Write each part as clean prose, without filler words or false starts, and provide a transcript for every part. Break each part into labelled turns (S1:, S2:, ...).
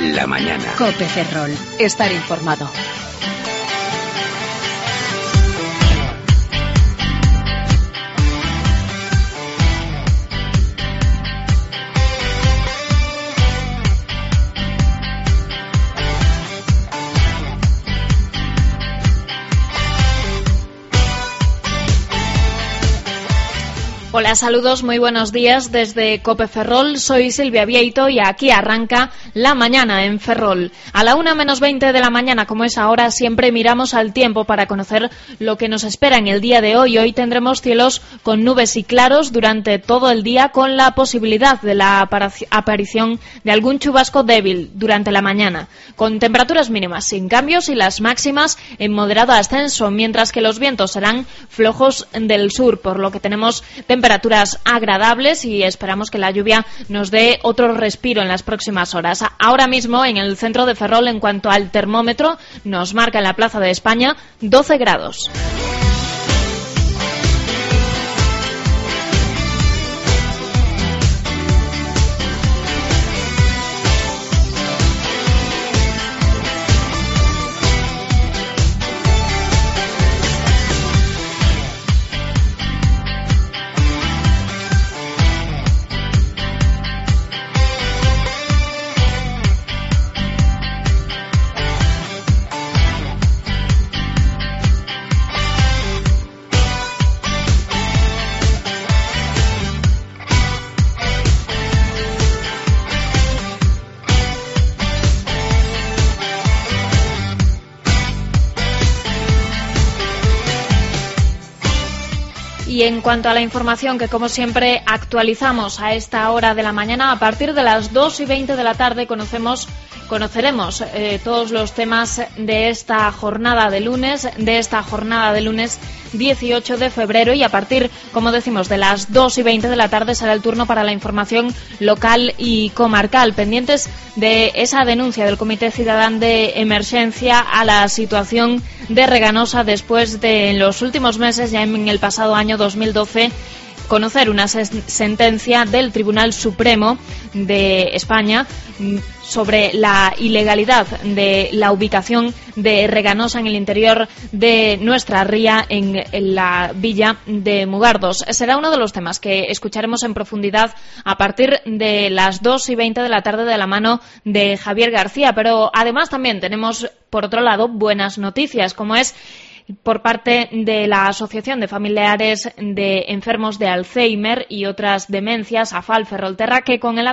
S1: La mañana.
S2: COPE Ferrol. Estar informado.
S3: Hola, saludos, muy buenos días desde COPE Ferrol. Soy Silvia Vieito y aquí arranca La Mañana en Ferrol. A la 1:20 de la mañana, como es ahora, siempre miramos al tiempo para conocer lo que nos espera en el día de hoy. Hoy tendremos cielos con nubes y claros durante todo el día, con la posibilidad de la aparición de algún chubasco débil durante la mañana, con temperaturas mínimas sin cambios y las máximas en moderado ascenso, mientras que los vientos serán flojos del sur, por lo que tenemos temperaturas agradables y esperamos que la lluvia nos dé otro respiro en las próximas horas. Ahora mismo en el centro de Ferrol, en cuanto al termómetro, nos marca en la Plaza de España 12 grados. Y en cuanto a la información que, como siempre, actualizamos a esta hora de la mañana, a partir de las 2:20 de la tarde conoceremos todos los temas de esta jornada de lunes, 18 de febrero, y a partir, como decimos, de las 2:20 de la tarde será el turno para la información local y comarcal, pendientes de esa denuncia del Comité Ciudadano de Emergencia a la situación de Reganosa después de, en los últimos meses, ya en el pasado año 2012, conocer una sentencia del Tribunal Supremo de España sobre la ilegalidad de la ubicación de Reganosa en el interior de nuestra ría, en la villa de Mugardos. Será uno de los temas que escucharemos en profundidad a partir de las 2:20 de la tarde de la mano de Javier García, pero además también tenemos, por otro lado, buenas noticias, como es por parte de la Asociación de Familiares de Enfermos de Alzheimer y otras demencias, AFAL Ferrolterra, que con el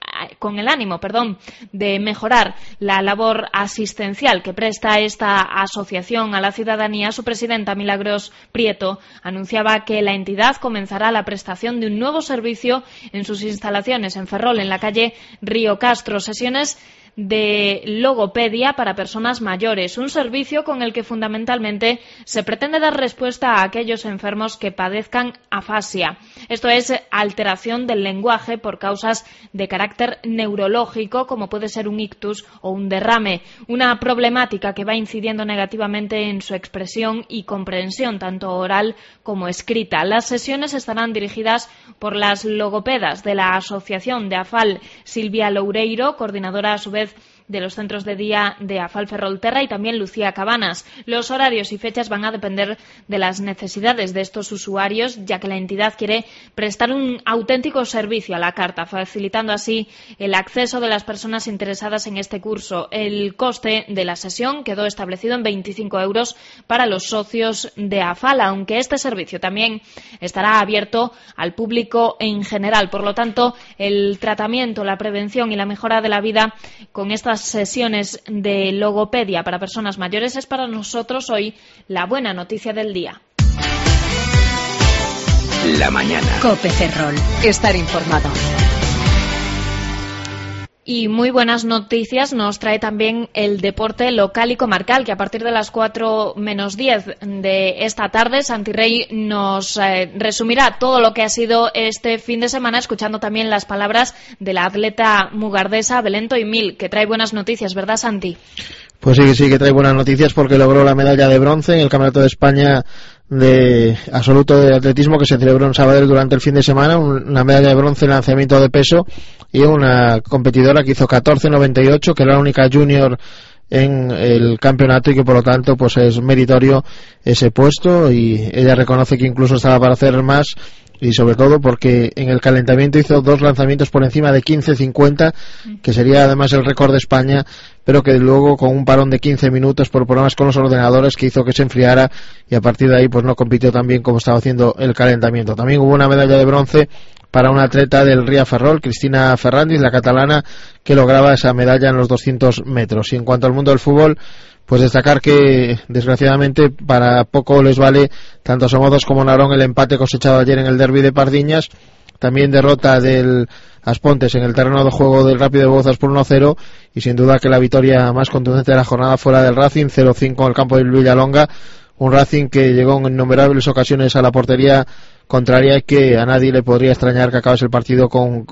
S3: ánimo de mejorar la labor asistencial que presta esta asociación a la ciudadanía, su presidenta, Milagros Prieto, anunciaba que la entidad comenzará la prestación de un nuevo servicio en sus instalaciones en Ferrol, en la calle Río Castro, sesiones de logopedia para personas mayores, un servicio con el que fundamentalmente se pretende dar respuesta a aquellos enfermos que padezcan afasia. Esto es alteración del lenguaje por causas de carácter neurológico, como puede ser un ictus o un derrame, una problemática que va incidiendo negativamente en su expresión y comprensión, tanto oral como escrita. Las sesiones estarán dirigidas por las logopedas de la asociación de AFAL, Silvia Loureiro, coordinadora a su vez de los centros de día de AFAL Ferrolterra, y también Lucía Cabanas. Los horarios y fechas van a depender de las necesidades de estos usuarios, ya que la entidad quiere prestar un auténtico servicio a la carta, facilitando así el acceso de las personas interesadas en este curso. El coste de la sesión quedó establecido en 25 euros para los socios de AFAL, aunque este servicio también estará abierto al público en general. Por lo tanto, el tratamiento, la prevención y la mejora de la vida con estas sesiones de logopedia para personas mayores es para nosotros hoy la buena noticia del día.
S1: La mañana.
S2: COPE Ferrol. Estar informado.
S3: Y muy buenas noticias nos trae también el deporte local y comarcal, que a partir de las 4:10 de esta tarde, Santi Rey nos resumirá todo lo que ha sido este fin de semana, escuchando también las palabras de la atleta mugardesa Belén Toimil, que trae buenas noticias, ¿verdad, Santi?
S1: Pues sí que trae buenas noticias porque logró la medalla de bronce en el Campeonato de España de absoluto de atletismo que se celebró en Sabadell durante el fin de semana, una medalla de bronce en lanzamiento de peso y una competidora que hizo 14.98, que era la única junior en el campeonato y que por lo tanto pues es meritorio ese puesto, y ella reconoce que incluso estaba para hacer más, y sobre todo porque en el calentamiento hizo 2 lanzamientos por encima de 15.50, que sería además el récord de España, pero que luego con un parón de 15 minutos por problemas con los ordenadores que hizo que se enfriara, y a partir de ahí pues no compitió tan bien como estaba haciendo el calentamiento. También hubo una medalla de bronce para una atleta del Ría Ferrol, Cristina Ferrandis, la catalana, que lograba esa medalla en los 200 metros. Y en cuanto al mundo del fútbol, pues destacar que desgraciadamente para poco les vale tanto a Somodos como Narón el empate cosechado ayer en el derbi de Pardiñas. También derrota del Aspontes en el terreno de juego del Rápido de Bouzas por 1-0, y sin duda que la victoria más contundente de la jornada fuera del Racing, 0-5 en el campo del Villalonga, un Racing que llegó en innumerables ocasiones a la portería contraria y que a nadie le podría extrañar que acabase el partido con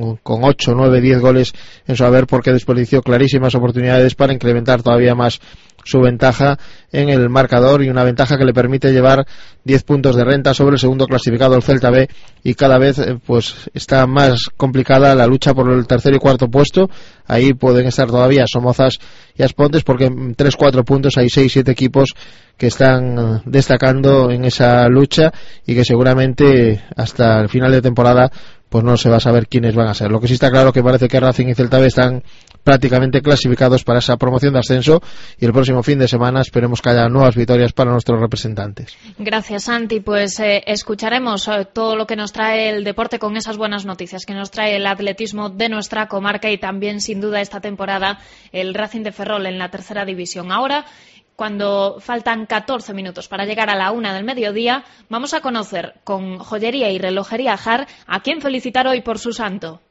S1: 8, 9, 10 goles en su haber, porque desperdició clarísimas oportunidades para incrementar todavía más su ventaja en el marcador, y una ventaja que le permite llevar 10 puntos de renta sobre el segundo clasificado, el Celta B, y cada vez pues está más complicada la lucha por el tercer y cuarto puesto. Ahí pueden estar todavía Somozas y Aspontes, porque en 3-4 puntos hay 6-7 equipos que están destacando en esa lucha y que seguramente hasta el final de temporada pues no se va a saber quiénes van a ser. Lo que sí está claro que parece que Racing y Celta B están prácticamente clasificados para esa promoción de ascenso, y el próximo fin de semana esperemos que haya nuevas victorias para nuestros representantes.
S3: Gracias, Santi. Pues escucharemos todo lo que nos trae el deporte con esas buenas noticias que nos trae el atletismo de nuestra comarca, y también sin duda esta temporada el Racing de Ferrol en la tercera división. Ahora, cuando faltan 14 minutos para llegar a la 1 del mediodía, vamos a conocer con Joyería y Relojería Jar a quien felicitar hoy por su santo.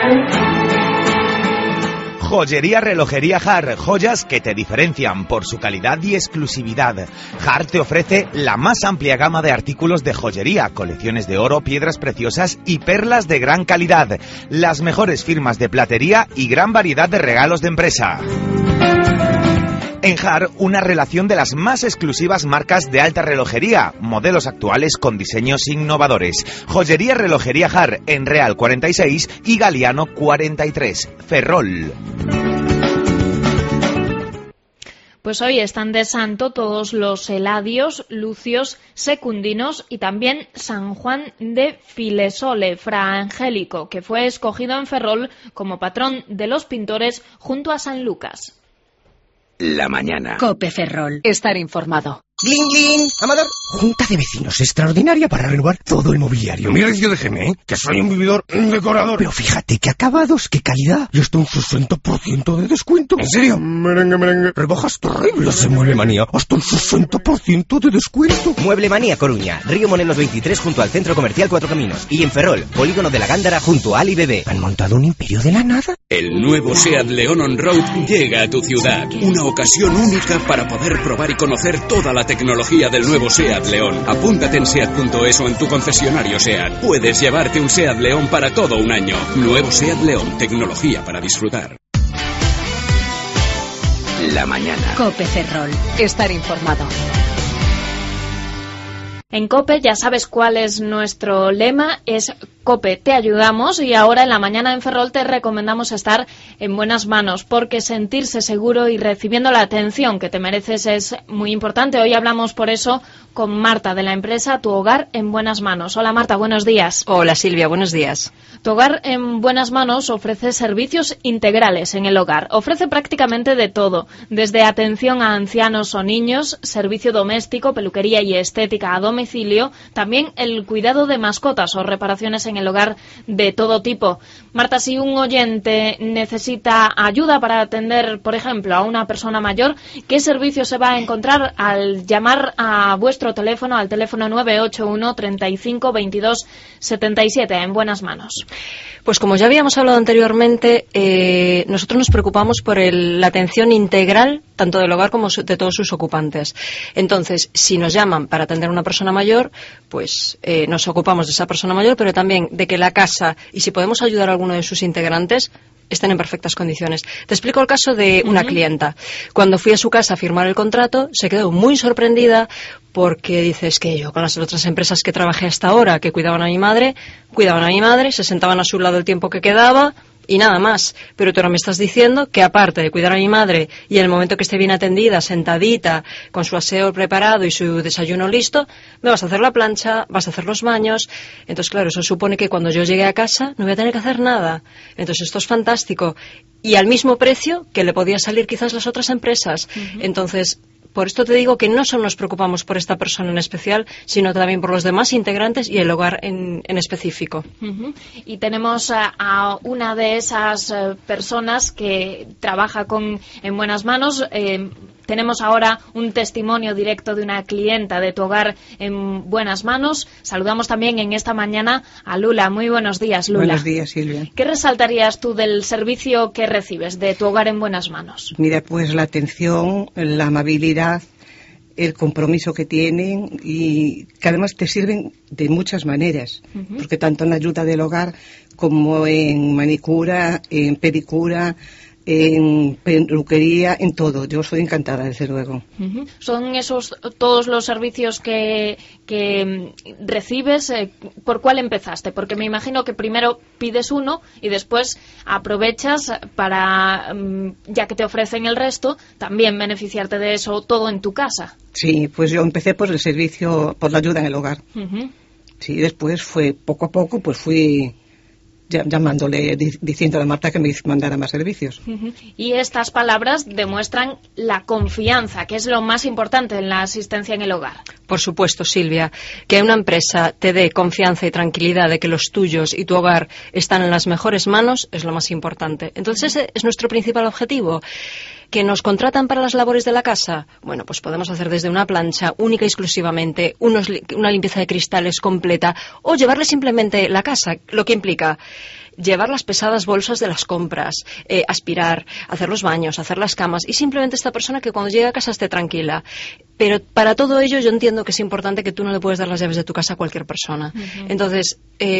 S4: Joyería Relojería Jar, joyas que te diferencian por su calidad y exclusividad. Jar te ofrece la más amplia gama de artículos de joyería, colecciones de oro, piedras preciosas y perlas de gran calidad, las mejores firmas de platería y gran variedad de regalos de empresa. En Jar, una relación de las más exclusivas marcas de alta relojería, modelos actuales con diseños innovadores. Joyería Relojería Jar, en Real 46 y Galiano 43, Ferrol.
S3: Pues hoy están de santo todos los Eladios, Lucios, Secundinos y también San Juan de Filesole, Fra Angélico, que fue escogido en Ferrol como patrón de los pintores junto a San Lucas.
S5: La mañana.
S2: COPE Ferrol. Estar informado.
S5: ¡Gling, gling! Amador. Junta de vecinos extraordinaria para renovar todo el mobiliario. Mira, déjeme, que soy un vividor decorador. Pero fíjate qué acabados, qué calidad. Y hasta un 60% de descuento. ¿En serio? Merengue, merengue. Rebajas terribles en Mueble Manía. Hasta un 60% de descuento.
S6: Mueble Manía Coruña. Río Monelos 23 junto al Centro Comercial Cuatro Caminos. Y en Ferrol, Polígono de la Gándara junto a Ali Bebé.
S5: ¿Han montado un imperio de la nada?
S7: El nuevo SEAT León On-Road llega a tu ciudad. Una ocasión única para poder probar y conocer toda la tecnología del nuevo SEAT León. Apúntate en SEAT.es o en tu concesionario SEAT. Puedes llevarte un SEAT León para todo un año. Nuevo SEAT León, tecnología para disfrutar.
S5: La mañana.
S2: COPE Ferrol. Estar informado.
S3: En COPE ya sabes cuál es nuestro lema, es COPE, te ayudamos, y ahora en la mañana en Ferrol te recomendamos estar en buenas manos, porque sentirse seguro y recibiendo la atención que te mereces es muy importante. Hoy hablamos por eso con Marta de la empresa Tu Hogar en Buenas Manos. Hola Marta, buenos días.
S8: Hola Silvia, buenos días.
S3: Tu Hogar en Buenas Manos ofrece servicios integrales en el hogar. Ofrece prácticamente de todo, desde atención a ancianos o niños, servicio doméstico, peluquería y estética a domicilio, también el cuidado de mascotas o reparaciones en el hogar de todo tipo. Marta, si un oyente necesita ayuda para atender, por ejemplo, a una persona mayor, ¿qué servicio se va a encontrar al llamar a vuestro teléfono, al teléfono 981 35 22 77 en Buenas Manos?
S8: Pues como ya habíamos hablado anteriormente, nosotros nos preocupamos por la atención integral tanto del hogar como de todos sus ocupantes. Entonces, si nos llaman para atender a una persona mayor, pues nos ocupamos de esa persona mayor, pero también de que la casa, y si podemos ayudar a alguno de sus integrantes, estén en perfectas condiciones. Te explico el caso de una clienta. Cuando fui a su casa a firmar el contrato, se quedó muy sorprendida porque dice, es que yo con las otras empresas que trabajé hasta ahora, que cuidaban a mi madre, se sentaban a su lado el tiempo que quedaba y nada más. Pero tú ahora me estás diciendo que aparte de cuidar a mi madre y en el momento que esté bien atendida, sentadita, con su aseo preparado y su desayuno listo, me vas a hacer la plancha, vas a hacer los baños. Entonces, claro, eso supone que cuando yo llegue a casa no voy a tener que hacer nada. Entonces, esto es fantástico. Y al mismo precio que le podía salir quizás las otras empresas. Entonces, por esto te digo que no solo nos preocupamos por esta persona en especial, sino también por los demás integrantes y el hogar en específico.
S3: Y tenemos a una de esas personas que trabaja en Buenas Manos. Tenemos ahora un testimonio directo de una clienta de Tu Hogar en Buenas Manos. Saludamos también en esta mañana a Lula. Muy buenos días, Lula.
S9: Buenos días, Silvia.
S3: ¿Qué resaltarías tú del servicio que recibes de Tu Hogar en Buenas Manos?
S9: Mira, pues la atención, la amabilidad, el compromiso que tienen y que además te sirven de muchas maneras, porque tanto en la ayuda del hogar como en manicura, en pedicura, en peluquería, en todo. Yo soy encantada, desde luego.
S3: ¿Son esos todos los servicios que recibes? ¿Por cuál empezaste? Porque me imagino que primero pides uno y después aprovechas para, ya que te ofrecen el resto, también beneficiarte de eso todo en tu casa.
S9: Sí, pues yo empecé por el servicio, por la ayuda en el hogar. Sí, después fue poco a poco, pues fui llamándole, diciéndole a Marta que me mandara más servicios.
S3: Y estas palabras demuestran la confianza, que es lo más importante en la asistencia en el hogar.
S8: Por supuesto, Silvia, que una empresa te dé confianza y tranquilidad de que los tuyos y tu hogar están en las mejores manos es lo más importante. Entonces ese es nuestro principal objetivo. ¿Que nos contratan para las labores de la casa? Bueno, pues podemos hacer desde una plancha única y exclusivamente, una limpieza de cristales completa, o llevarle simplemente la casa, lo que implica llevar las pesadas bolsas de las compras, aspirar, hacer los baños, hacer las camas, y simplemente esta persona que cuando llegue a casa esté tranquila. Pero para todo ello yo entiendo que es importante que tú no le puedes dar las llaves de tu casa a cualquier persona. Entonces,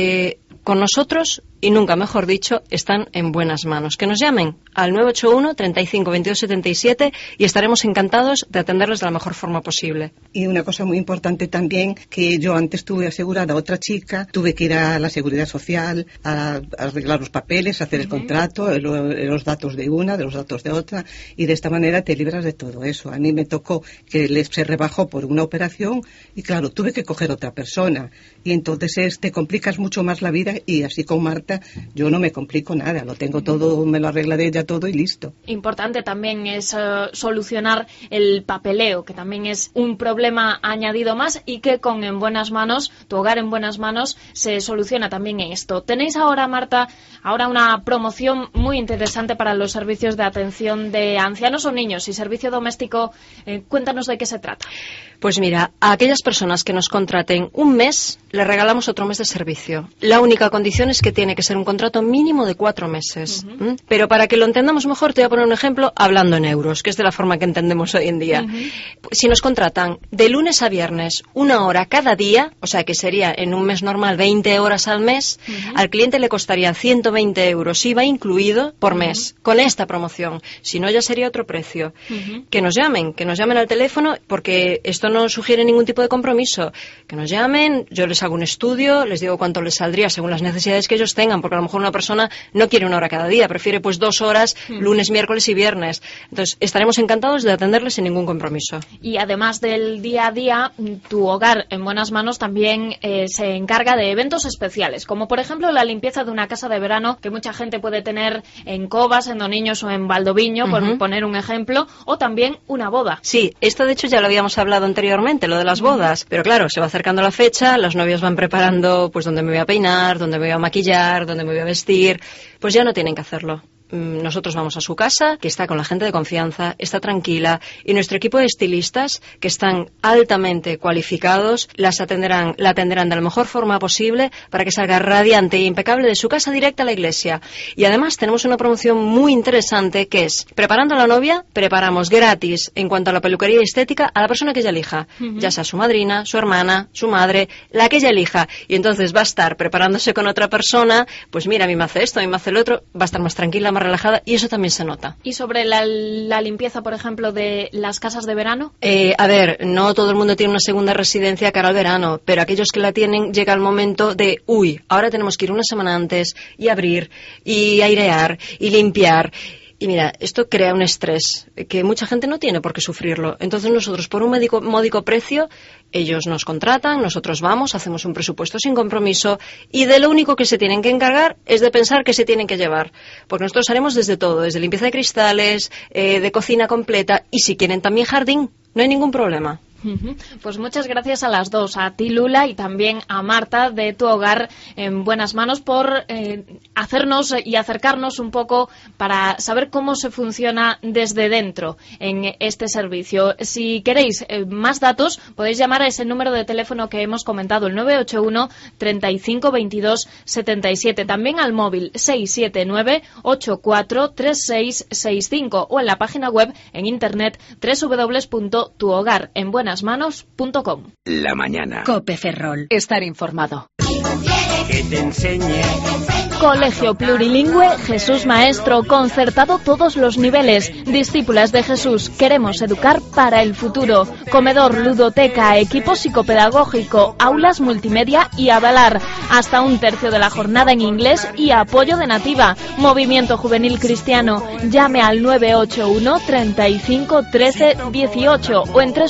S8: con nosotros, y nunca mejor dicho, están en buenas manos. Que nos llamen al 981 35 22 77 y estaremos encantados de atenderles de la mejor forma posible.
S9: Y una cosa muy importante también, que yo antes tuve asegurada a otra chica, tuve que ir a la Seguridad Social a arreglar los papeles, hacer el contrato, los datos de una, de los datos de otra, y de esta manera te libras de todo eso. A mí me tocó que se rebajó por una operación y claro, tuve que coger otra persona y entonces te complicas mucho más la vida, y así con Marta yo no me complico nada, lo tengo todo, me lo arregla de ella todo y listo.
S3: Importante también es solucionar el papeleo, que también es un problema añadido más, y que con En Buenas Manos, Tu Hogar en Buenas Manos, se soluciona también esto. Tenéis ahora, Marta, una promoción muy interesante para los servicios de atención de ancianos o niños y servicio doméstico. Cuéntanos de qué se trata.
S8: Pues mira, a aquellas personas que nos contraten un mes, les regalamos otro mes de servicio. La única condición es que tiene que ser un contrato mínimo de 4 meses. Pero para que lo entendamos mejor, te voy a poner un ejemplo hablando en euros, que es de la forma que entendemos hoy en día. Si nos contratan de lunes a viernes 1 hora cada día, o sea que sería en un mes normal 20 horas al mes, al cliente le costaría 120 euros IVA incluido por mes, con esta promoción. Si no, ya sería otro precio. Que nos llamen al teléfono, porque esto no sugiere ningún tipo de compromiso. Que nos llamen, yo les hago un estudio, les digo cuánto les saldría según las necesidades que ellos tengan, porque a lo mejor una persona no quiere 1 hora cada día, prefiere pues 2 horas lunes, miércoles y viernes. Entonces estaremos encantados de atenderles sin ningún compromiso.
S3: Y además del día a día, Tu Hogar en Buenas Manos también se encarga de eventos especiales, como por ejemplo la limpieza de una casa de verano que mucha gente puede tener en Covas, en Doniños o en Valdoviño, por poner un ejemplo, o también una boda.
S8: Sí, esto de hecho ya lo habíamos hablado anteriormente, lo de las bodas, pero claro, se va acercando la fecha, los novios van preparando pues dónde me voy a peinar, dónde me voy a maquillar, dónde me voy a vestir, pues ya no tienen que hacerlo. Nosotros vamos a su casa, que está con la gente de confianza, está tranquila, y nuestro equipo de estilistas, que están altamente cualificados, la atenderán de la mejor forma posible para que salga radiante e impecable de su casa directa a la iglesia. Y además tenemos una promoción muy interesante, que es, preparando a la novia, preparamos gratis en cuanto a la peluquería y estética a la persona que ella elija, ya sea su madrina, su hermana, su madre, la que ella elija, y entonces va a estar preparándose con otra persona, pues mira, a mí me hace esto, a mí me hace el otro, va a estar más tranquila, más más relajada y eso también se nota.
S3: ¿Y sobre la limpieza, por ejemplo, de las casas de verano?
S8: A ver, no todo el mundo tiene una segunda residencia cara al verano, pero aquellos que la tienen llega el momento de, ahora tenemos que ir una semana antes y abrir y airear y limpiar. Y mira, esto crea un estrés que mucha gente no tiene por qué sufrirlo. Entonces nosotros, por un módico precio, ellos nos contratan, nosotros vamos, hacemos un presupuesto sin compromiso y de lo único que se tienen que encargar es de pensar qué se tienen que llevar. Porque nosotros haremos desde todo, desde limpieza de cristales, de cocina completa y si quieren también jardín, no hay ningún problema.
S3: Pues muchas gracias a las dos, a ti Lula y también a Marta de Tu Hogar en Buenas Manos por hacernos y acercarnos un poco para saber cómo se funciona desde dentro en este servicio. Si queréis más datos podéis llamar a ese número de teléfono que hemos comentado, el 981 35 22 77, también al móvil 679 84 3665 o en la página web en internet www.tuhogarenbuenasmanos.com.
S7: La mañana.
S2: COPE Ferrol. Estar informado.
S5: Que te enseñe.
S3: Colegio Plurilingüe Jesús Maestro, concertado todos los niveles. Discípulas de Jesús, queremos educar para el futuro. Comedor, ludoteca, equipo psicopedagógico, aulas multimedia y avalar. Hasta 1/3 de la jornada en inglés y apoyo de nativa. Movimiento Juvenil Cristiano. Llame al 981 35 13 18 o en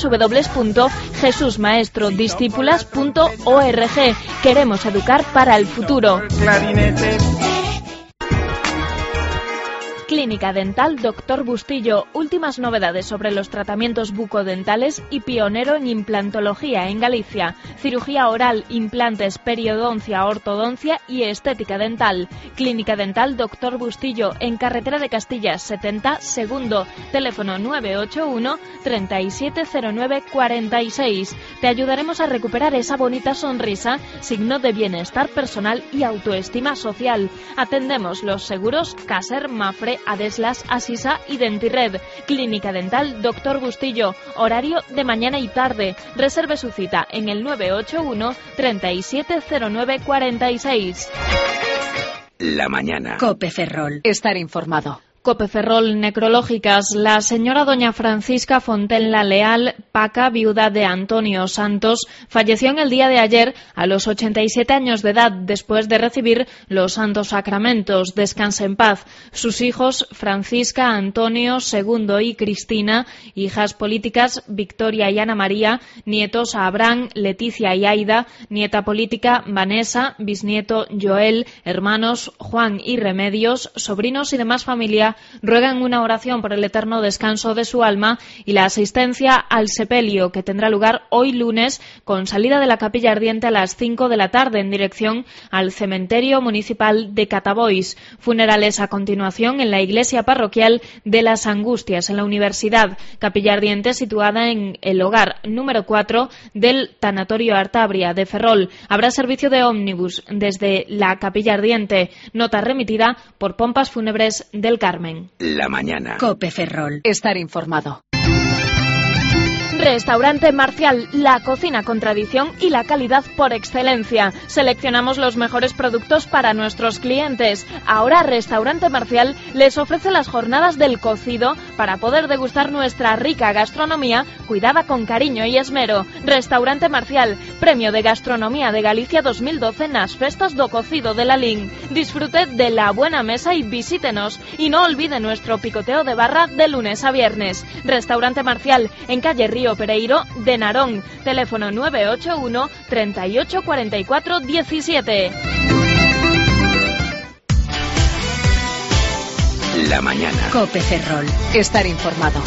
S3: www.jesusmaestrodiscípulas.org. Queremos educar para el futuro. Clínica Dental Dr. Bustillo. Últimas novedades sobre los tratamientos bucodentales y pionero en implantología en Galicia. Cirugía oral, implantes, periodoncia, ortodoncia y estética dental. Clínica Dental Dr. Bustillo en Carretera de Castillas 70 segundo. Teléfono 981 3709 46. Te ayudaremos a recuperar esa bonita sonrisa, signo de bienestar personal y autoestima social. Atendemos los seguros Caser, Mafre, Adeslas, Asisa y Dentirred. Clínica Dental Dr. Bustillo. Horario de mañana y tarde. Reserve su cita en el 981 3709 46.
S7: La mañana.
S2: COPE Ferrol. Estar informado.
S3: COPE Ferrol Necrológicas. La señora doña Francisca Fontenla Leal Paca, viuda de Antonio Santos, falleció en el día de ayer a los 87 años de edad después de recibir los santos sacramentos. Descanse en paz. Sus hijos Francisca, Antonio, Segundo y Cristina, hijas políticas Victoria y Ana María, nietos Abraham, Leticia y Aida, nieta política Vanessa, bisnieto Joel, hermanos Juan y Remedios, sobrinos y demás familia ruegan una oración por el eterno descanso de su alma y la asistencia al sepelio que tendrá lugar hoy lunes con salida de la capilla ardiente a las 5 de la tarde en dirección al cementerio municipal de Catabois. Funerales a continuación en la iglesia parroquial de las Angustias en la Universidad. Capilla ardiente situada en el hogar número 4 del Tanatorio Artabria de Ferrol. Habrá servicio de ómnibus desde la capilla ardiente. Nota remitida por Pompas Fúnebres del Carmen.
S7: La mañana.
S2: COPE Ferrol. Estar informado.
S3: Restaurante Marcial, la cocina con tradición y la calidad por excelencia. Seleccionamos los mejores productos para nuestros clientes. Ahora Restaurante Marcial les ofrece las jornadas del cocido para poder degustar nuestra rica gastronomía cuidada con cariño y esmero. Restaurante Marcial, Premio de Gastronomía de Galicia 2012 nas Festas do Cocido de Lalín. Disfrute de la buena mesa y visítenos. Y no olvide nuestro picoteo de barra de lunes a viernes. Restaurante Marcial, en calle Río Pereiro de Narón. Teléfono 981 38 44 17.
S7: La mañana.
S2: COPE Ferrol. Estar informado.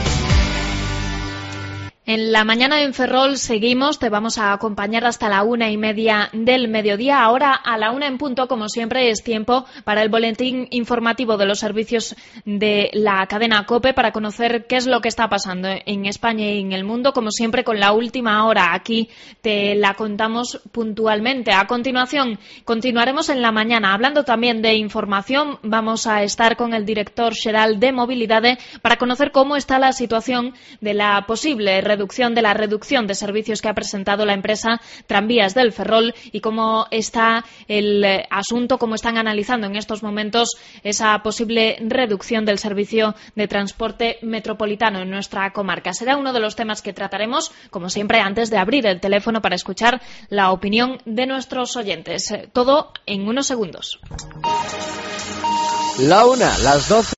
S3: En la mañana en Ferrol seguimos, te vamos a acompañar hasta la 1:30 del mediodía. Ahora a la 1 en punto, como siempre, es tiempo para el boletín informativo de los servicios de la cadena COPE para conocer qué es lo que está pasando en España y en el mundo, como siempre con la última hora. Aquí te la contamos puntualmente. A continuación, continuaremos en la mañana hablando también de información. Vamos a estar con el director xeral de Mobilidade para conocer cómo está la situación de la posible reducción de servicios que ha presentado la empresa Tranvías del Ferrol y cómo está el asunto, cómo están analizando en estos momentos esa posible reducción del servicio de transporte metropolitano en nuestra comarca. Será uno de los temas que trataremos, como siempre, antes de abrir el teléfono para escuchar la opinión de nuestros oyentes. Todo en unos segundos.
S10: La 1, las 12.